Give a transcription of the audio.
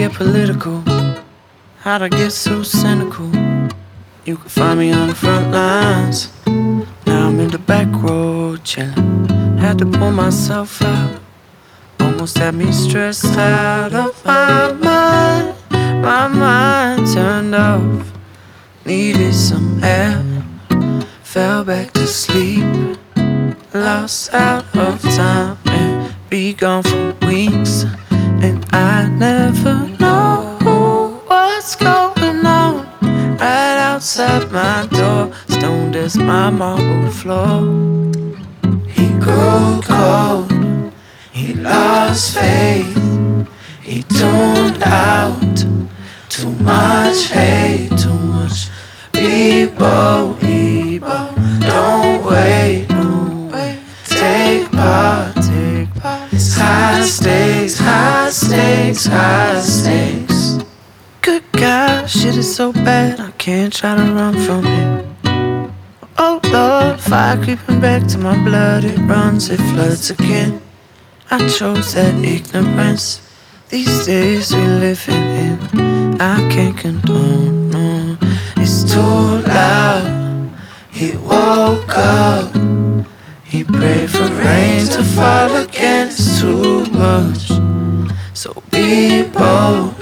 get political? How'd I get so cynical? You could find me on the front lines. Now I'm in the back row chillin'. Had to pull myself out. Almost had me stressed out of my mind. My mind turned off. Needed some air. Fell back to sleep. Lost out of time and be gone for weeks. And I never know what's going on right outside my door. Stoned as my marble floor. He grew cold, he lost faith, he tuned out. Too much hate, too much people. Don't wait, no way. Take part. It's high stakes, high stakes, high stakes. Good God, shit is so bad, I can't try to run from it. Oh Lord, fire creeping back to my blood. It runs, it floods again. I chose that ignorance. These days we living in, I can't condone, no. It's too loud. He woke up. He prayed for rain to fall again. It's too much. So be bold.